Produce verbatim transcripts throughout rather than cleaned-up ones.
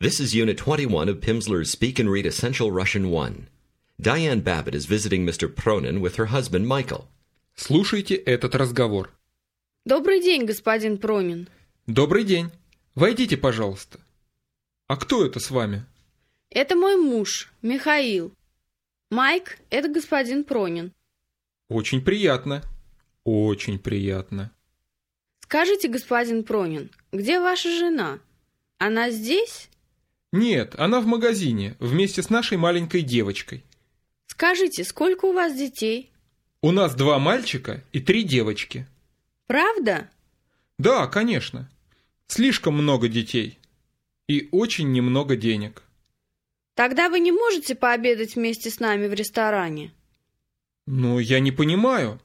This is Unit twenty-one of Pimsleur's Speak and Read Essential Russian one. Diane Babbitt is visiting Mister Pronin with her husband Michael. Слушайте этот разговор. Добрый день, господин Пронин. Добрый день. Войдите, пожалуйста. А кто это с вами? Это мой муж, Михаил. Майк, это господин Пронин. Очень приятно. Очень приятно. Скажите, господин Пронин, где ваша жена? Она здесь? Нет, она в магазине, вместе с нашей маленькой девочкой. Скажите, сколько у вас детей? У нас два мальчика и три девочки. Правда? Да, конечно. Слишком много детей. И очень немного денег. Тогда вы не можете пообедать вместе с нами в ресторане? Ну, я не понимаю.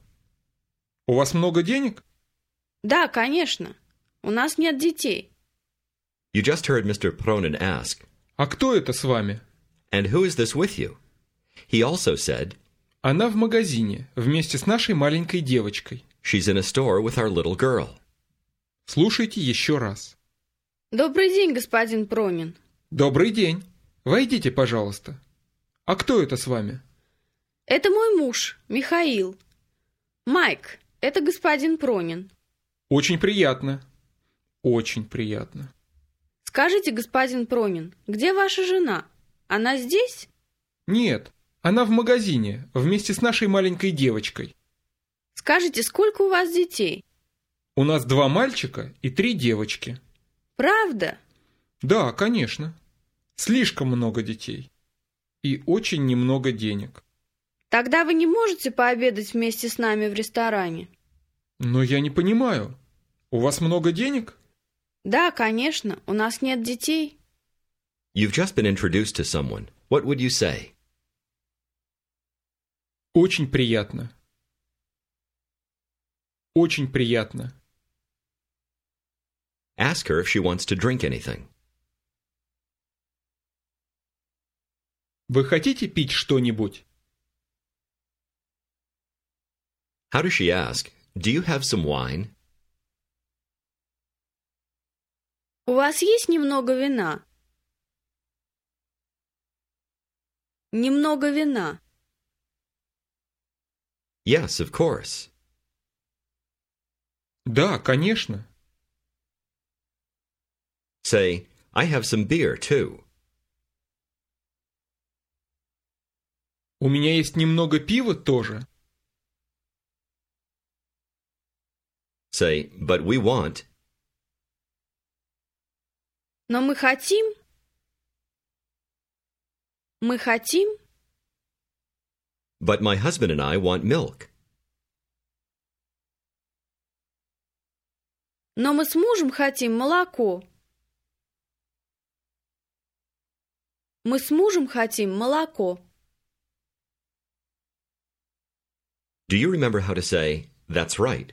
У вас много денег? Да, конечно. У нас нет детей. You just heard Mister Pronin ask, А кто это с вами? "And who is this with you?" He also said, Она в магазине, вместе с нашей маленькой девочкой. "She's in a store with our little girl." Слушайте еще раз. Добрый день, господин Пронин. Добрый день. Войдите, пожалуйста. А кто это с вами? Это мой муж, Михаил. Майк, это господин Пронин. Очень приятно. Очень приятно. Скажите, господин Пронин, где ваша жена? Она здесь? Нет, она в магазине, вместе с нашей маленькой девочкой. Скажите, сколько у вас детей? У нас два мальчика и три девочки. Правда? Да, конечно. Слишком много детей. И очень немного денег. Тогда вы не можете пообедать вместе с нами в ресторане? Но я не понимаю. У вас много денег? Да, конечно, у нас нет детей. You've just been introduced to someone. What would you say? Очень приятно. Очень приятно. Ask her if she wants to drink anything. Вы хотите пить что-нибудь? How does she ask? Do you have some wine? У вас есть немного вина? Немного вина. Yes, of course. Да, конечно. Say, I have some beer, too. У меня есть немного пива тоже. Say, but we want. Но мы хотим... Мы хотим... But my husband and I want milk. Но мы с мужем хотим молоко. Мы с мужем хотим молоко. Do you remember how to say, that's right?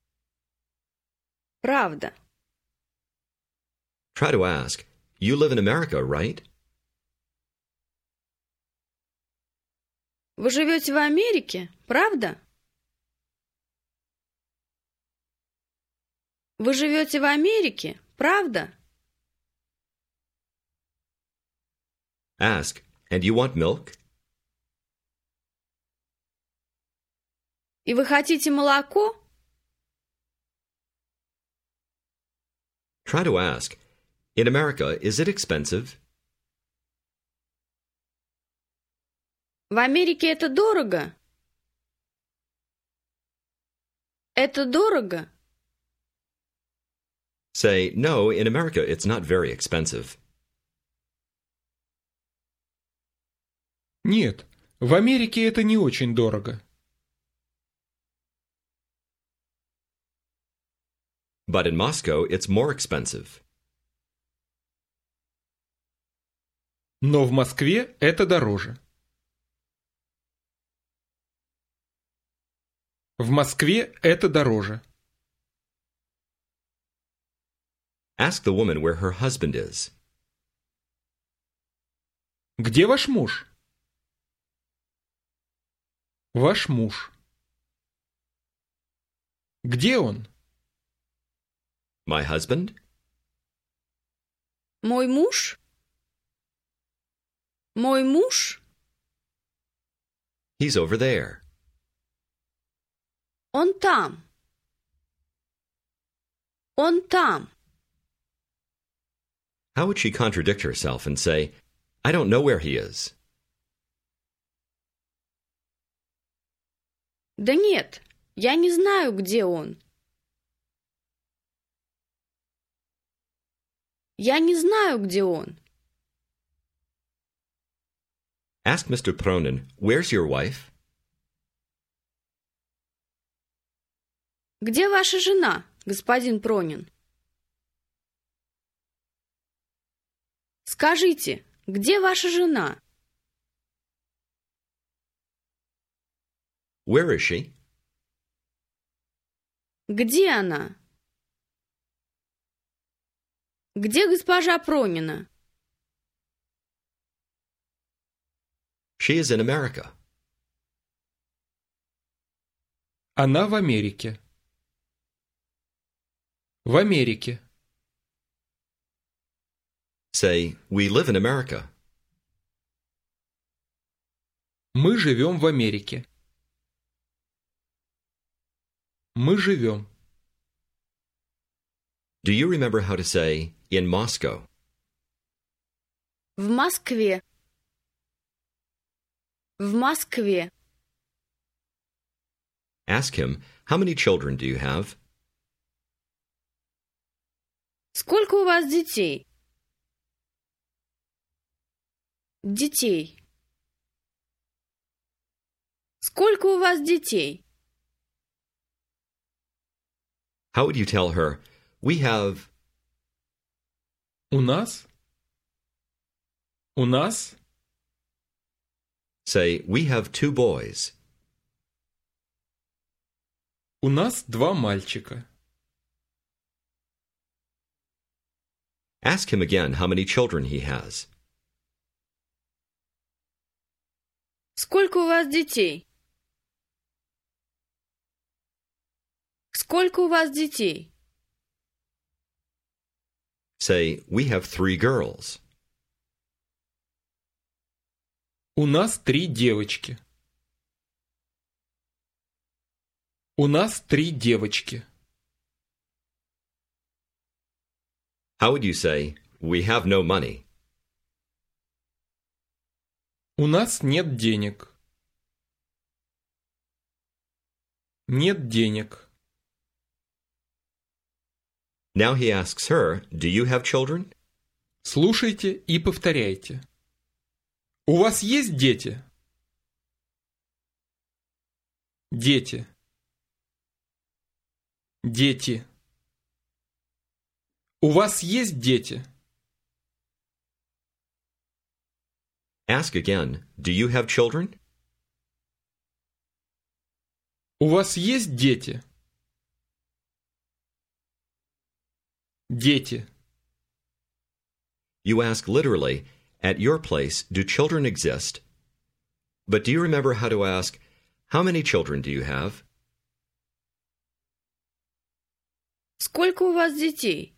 Правда. Try to ask, you live in America, right? Вы живете в Америке, правда? Вы живете в Америке, правда? Ask, and you want milk? И вы хотите молоко? Try to ask, in America, is it expensive? В Америке это дорого? Это дорого? Say, no, in America, it's not very expensive. Нет, в Америке это не очень дорого. But in Moscow, it's more expensive. Но в Москве это дороже. В Москве это дороже. Ask the woman where her husband is. Где ваш муж? Ваш муж. Где он? My husband? Мой муж? Мой муж? He's over there. Он там. Он там. How would she contradict herself and say, I don't know where he is? Да нет, я не знаю, где он. Я не знаю, где он. Ask Mister Pronin, where's your wife? Где ваша жена, господин Пронин? Скажите, где ваша жена? Where is she? Где она? Где госпожа Пронина? She is in America. Она в Америке. В Америке. Say, we live in America. Мы живем в Америке. Мы живем. Do you remember how to say, in Moscow? В Москве. В Москве. Ask him, how many children do you have? Сколько у вас детей? Детей. Сколько у вас детей? How would you tell her, we have... У нас? У нас? Say, we have two boys. У нас два мальчика. Ask him again how many children he has. Сколько у вас детей? Сколько у вас детей? Say, we have three girls. У нас три девочки. У нас три девочки. How would you say, we have no money? У нас нет денег. Нет денег. Now he asks her, do you have children? Слушайте и повторяйте. У вас есть дети? Дети. Дети. У вас есть дети? Ask again, do you have children? У вас есть дети? Дети. You ask literally, at your place, do children exist? But do you remember how to ask, how many children do you have? Сколько у вас детей?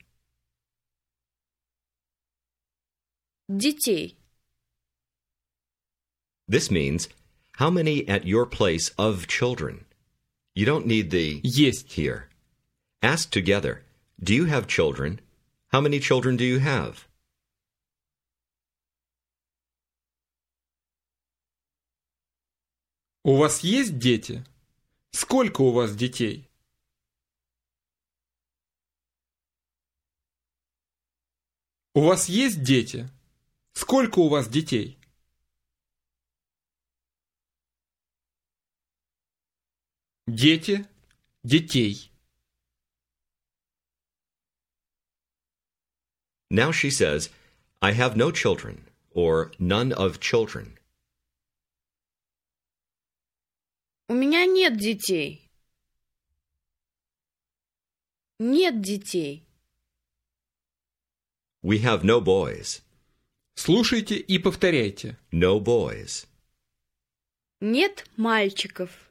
Детей. This means, how many at your place of children? You don't need the Есть. here. Ask together, do you have children? How many children do you have? У вас есть дети? Сколько у вас детей? У вас есть дети? Сколько у вас детей? Дети, детей. Now she says, I have no children, or none of children. У меня нет детей. Нет детей. We have no boys. Слушайте и повторяйте. No boys. Нет мальчиков.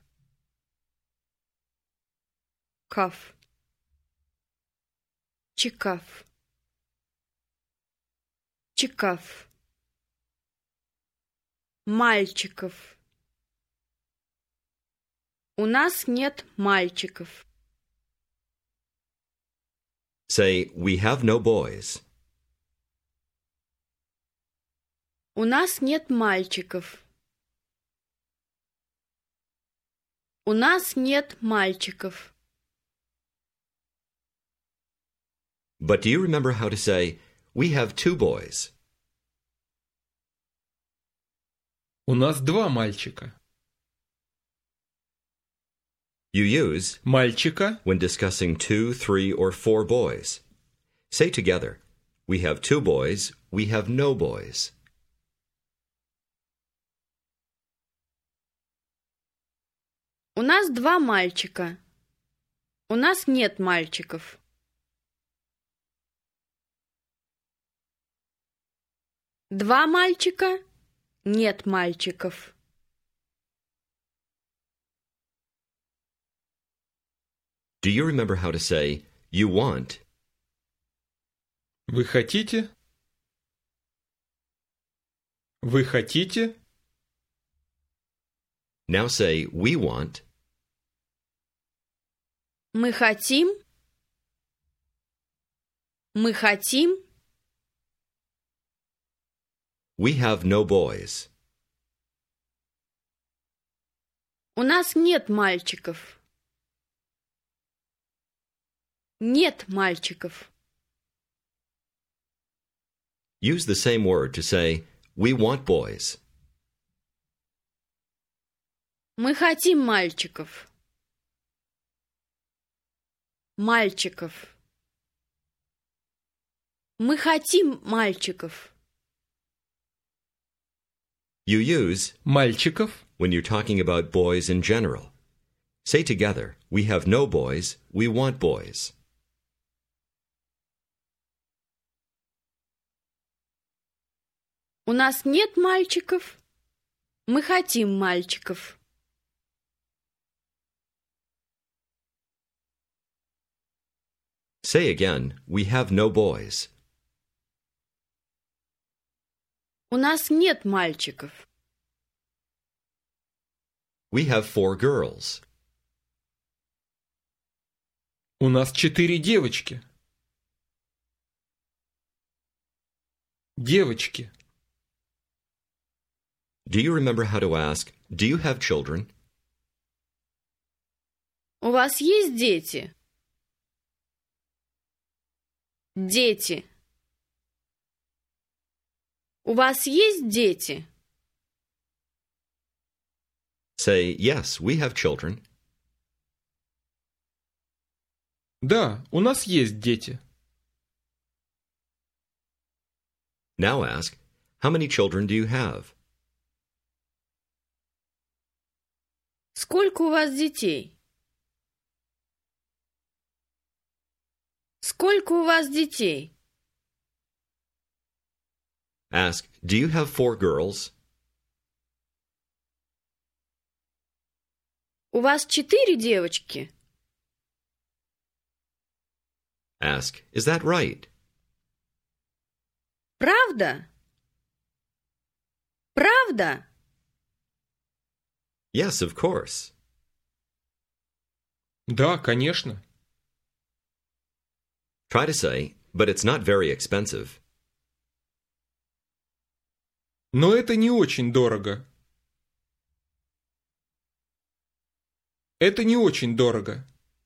Каф. Чекав. Чекав. мальчиков. У нас нет мальчиков. Say, we have no boys. У нас нет мальчиков. У нас нет мальчиков. But do you remember how to say, we have two boys? У нас два мальчика. You use Мальчика. when discussing two, three, or four boys. Say together, we have two boys, we have no boys. У нас два мальчика. У нас нет мальчиков. Два мальчика. Нет мальчиков. Do you remember how to say, you want? Вы хотите? Вы хотите? Now say, we want. Мы хотим. Мы хотим. We have no boys. У нас нет мальчиков. Нет мальчиков. Use the same word to say, we want boys. Мы хотим мальчиков. Мальчиков. Мы хотим мальчиков. You use Мальчиков. when you're talking about boys in general. Say together, we have no boys, we want boys. У нас нет мальчиков. Мы хотим мальчиков. Say again, we have no boys. У нас нет мальчиков. We have four girls. У нас четыре девочки. Девочки. Do you remember how to ask, do you have children? У вас есть дети? Дети. У вас есть дети? Say, yes, we have children. Да, у нас есть дети. Now ask, how many children do you have? Сколько у вас детей? Сколько у вас детей? Ask, do you have four girls? У вас четыре девочки? Ask, is that right? Правда? Правда? Yes, of course. Да, конечно. Try to say, but it's not very expensive. Но это не очень дорого. Это не очень дорого.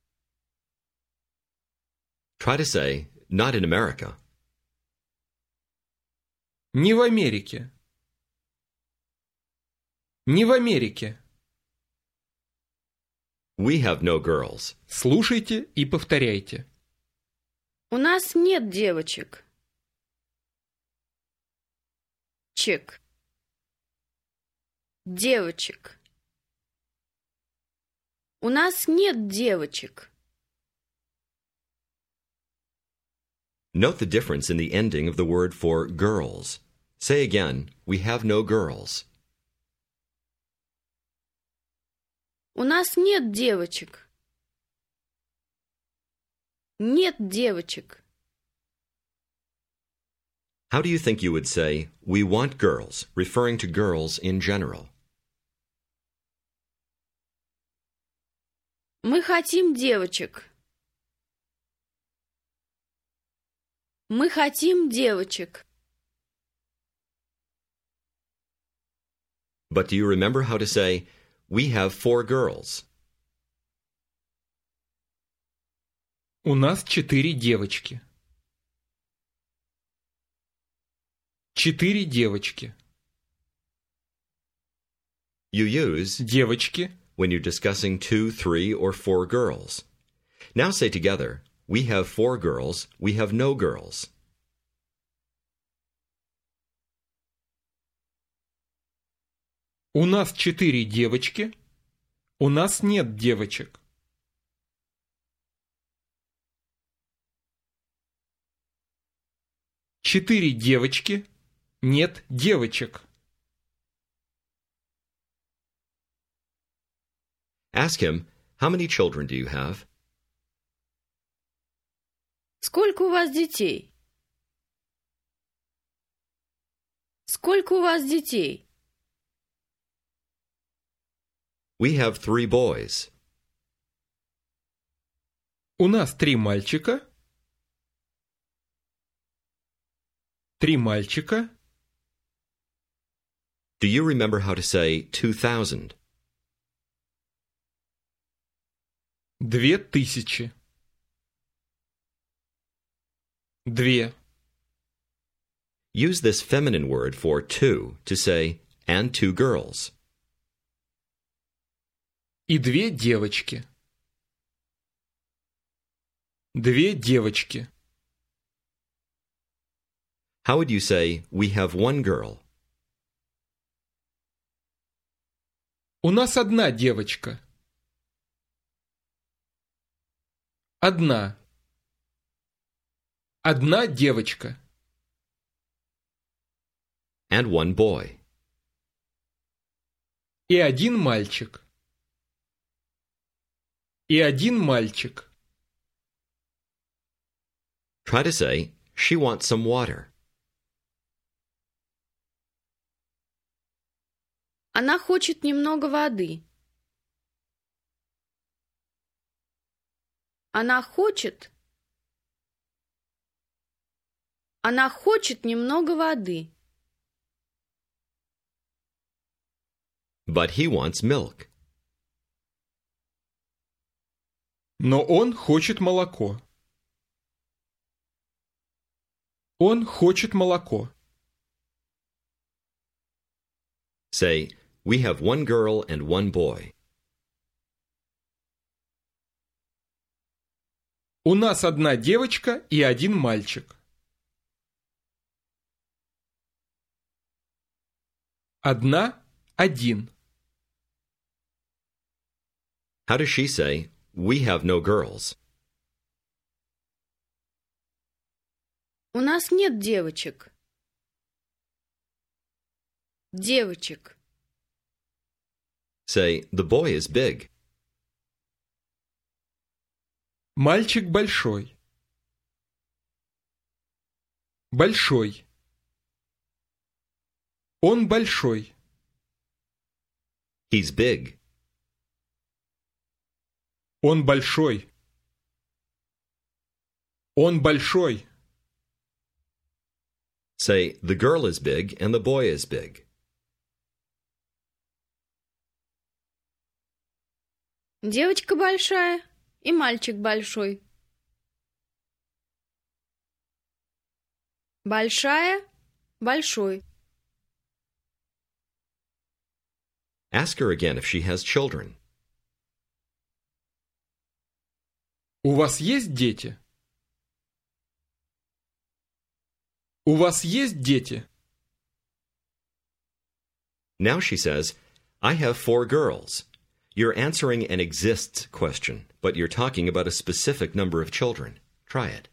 Try to say, not in America. Не в Америке. Не в Америке. We have no girls. Слушайте и повторяйте. У нас нет девочек. Чек. Девочек. У нас нет девочек. Note the difference in the ending of the word for girls. Say again, we have no girls. У нас нет девочек. Нет девочек. How do you think you would say, we want girls, referring to girls in general? Мы хотим девочек. Мы хотим девочек. But do you remember how to say, we have four girls? У нас четыре девочки. Четыре девочки. You use Девочки. when you're discussing two, three, or four girls. Now say together, we have four girls, we have no girls. У нас четыре девочки. У нас нет девочек. Четыре девочки. Нет девочек. Ask him, how many children do you have? Сколько у вас детей? Сколько у вас детей? We have three boys. У нас три мальчика. Три мальчика. Do you remember how to say two thousand? Две тысячи. Две. Use this feminine word for two to say, and two girls. И две девочки. Две девочки. How would you say, we have one girl? У нас одна девочка. Одна. Одна девочка. And one boy. И один мальчик. И один мальчик. Try to say, she wants some water. Она хочет немного воды. Она хочет. Она хочет немного воды. But he wants milk. Но он хочет молоко. Он хочет молоко. Say, we have one girl and one boy. У нас одна девочка и один мальчик. Одна, один. How does she say, we have no girls? У нас нет девочек. Девочек. Say, the boy is big. Мальчик большой. Большой. Он большой. He's big. Он большой. Он большой. Say, the girl is big and the boy is big. Девочка большая и мальчик большой. Большая, большой. Ask her again if she has children. У вас есть дети? У вас есть дети? Now she says, I have four girls. You're answering an exists question, but you're talking about a specific number of children. Try it.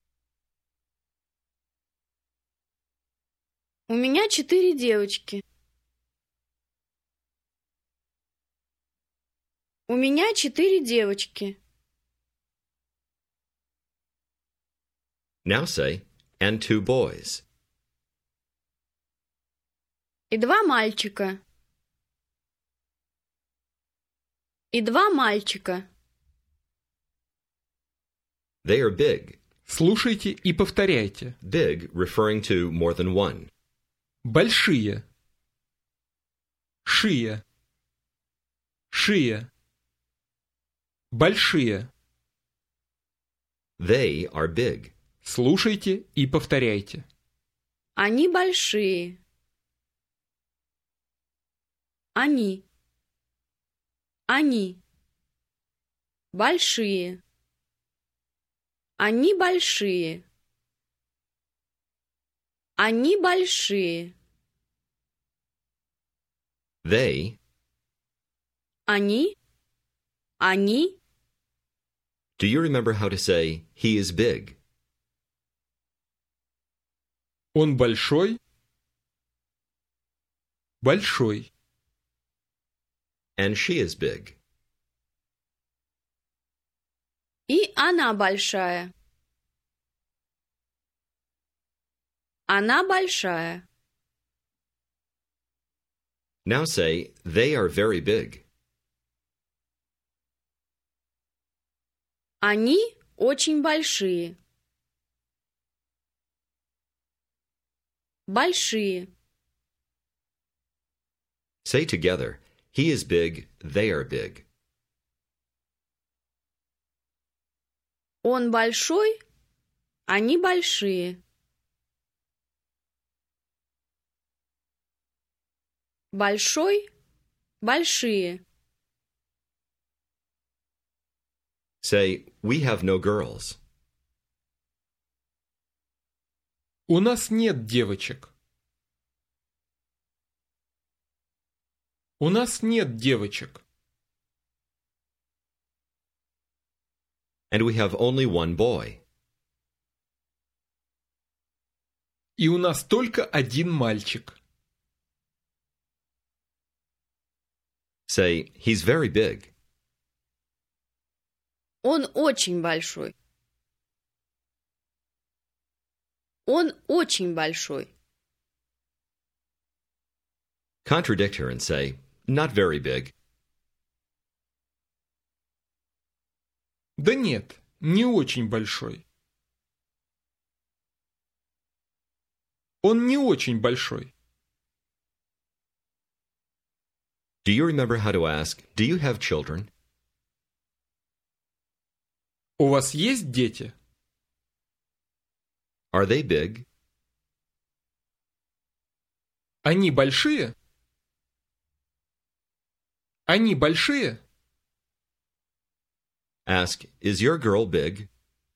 У меня четыре девочки. У меня четыре девочки. Now say, and two boys. И два мальчика. И два мальчика. They are big. Слушайте и повторяйте. Big referring to more than one. Большие. Шие. Шие. Большие. They are big. Слушайте и повторяйте. Они большие. Они. Они. Большие. Они большие. Они большие. They. Они. Они. Do you remember how to say, he is big? Он большой. Большой. And she is big. И она большая. Она большая. Now say, they are very big. Они очень большие. Большие. Say together, he is big, they are big. Он большой, они большие. Большой, большие. Say, we have no girls. У нас нет девочек. У нас нет девочек. And we have only one boy. И у нас только один мальчик. Say, he's very big. Он очень большой. Он очень большой. Contradict her and say, not very big. Да нет, не очень большой. Он не очень большой. Do you remember how to ask, do you have children? У вас есть дети? Are they big? Они большие? Они большие? Ask, is your girl big?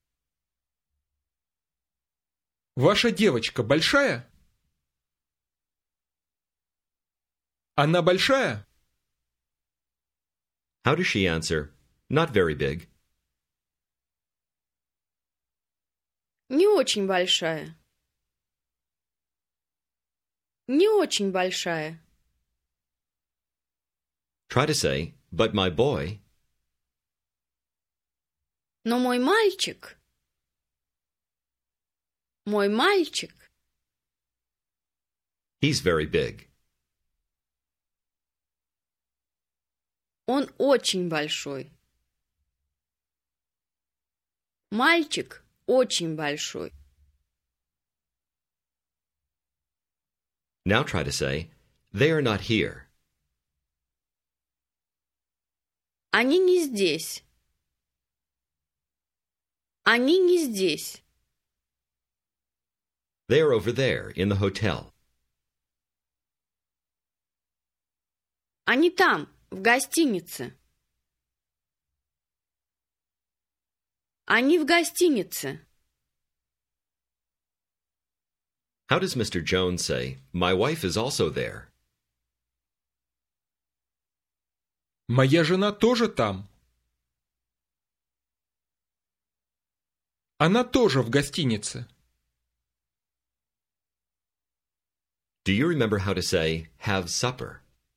Ваша девочка большая? Она большая? How does she answer, not very big? Не очень большая. Не очень большая. Try to say, but my boy. Но мой мальчик... Мой мальчик... He's very big. Он очень большой. Мальчик очень большой. Now try to say, they are not here. Они не здесь. Они не здесь. They are over there, in the hotel. Они там, в гостинице. Они в гостинице. How does Mister Jones say, my wife is also there? Моя жена тоже там. Она тоже в гостинице. Do you remember how to say, have supper?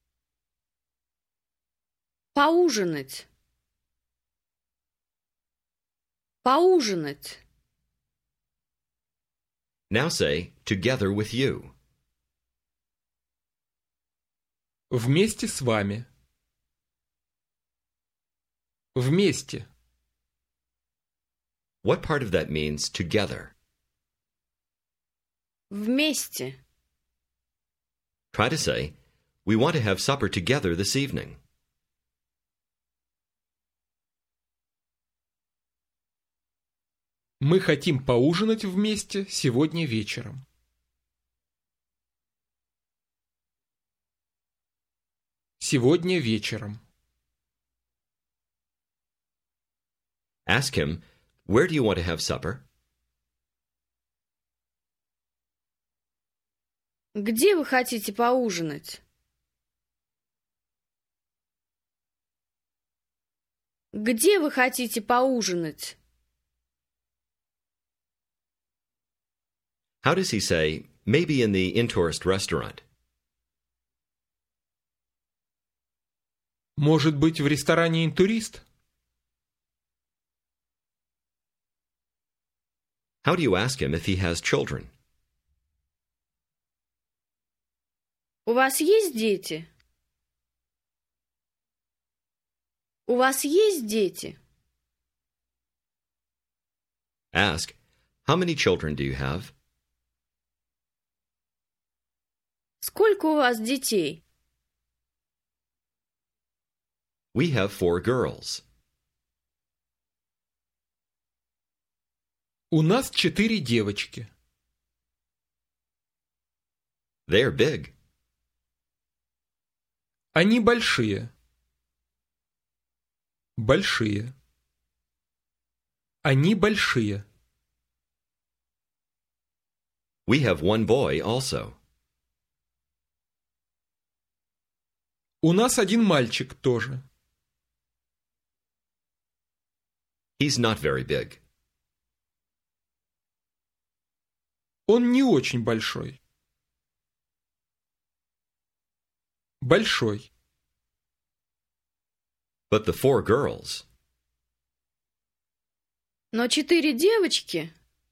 Поужинать. Поужинать. Now say, together with you. Вместе с вами. Вместе. What part of that means together? Вместе. Try to say, we want to have supper together this evening. Мы хотим поужинать вместе сегодня вечером. Сегодня вечером. Ask him, where do you want to have supper? Где вы хотите поужинать? Где вы хотите поужинать? How does he say, maybe in the in-tourist restaurant? Может быть, в ресторане «Интурист»? How do you ask him if he has children? У вас есть дети? У вас есть дети? Ask, how many children do you have? Сколько у вас детей? We have four girls. У нас четыре девочки. They're big. Они большие. Большие. Они большие. We have one boy also. У нас один мальчик тоже. He's not very big. Он не очень большой. Большой. But the four girls. Но четыре девочки?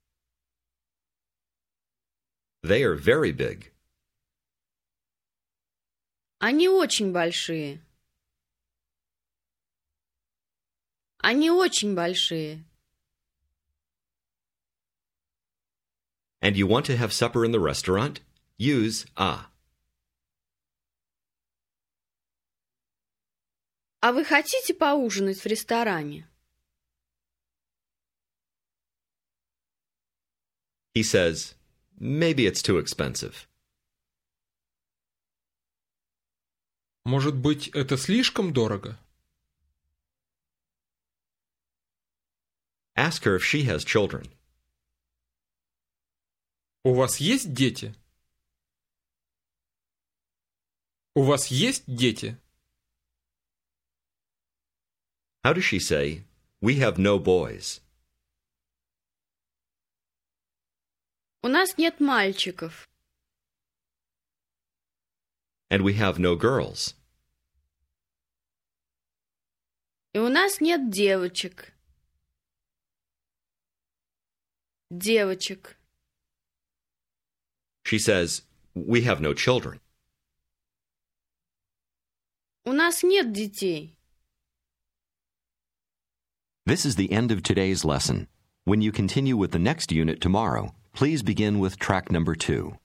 They are very big. Они очень большие. Они очень большие. And you want to have supper in the restaurant? Use a. А вы хотите поужинать в ресторане? He says, maybe it's too expensive. Может быть, это слишком дорого? Ask her if she has children. У вас есть дети? У вас есть дети? How does she say, we have no boys? У нас нет мальчиков. And we have no girls. И у нас нет девочек. Девочек. She says, we have no children. У нас нет детей. This is the end of today's lesson. When you continue with the next unit tomorrow, please begin with track number two.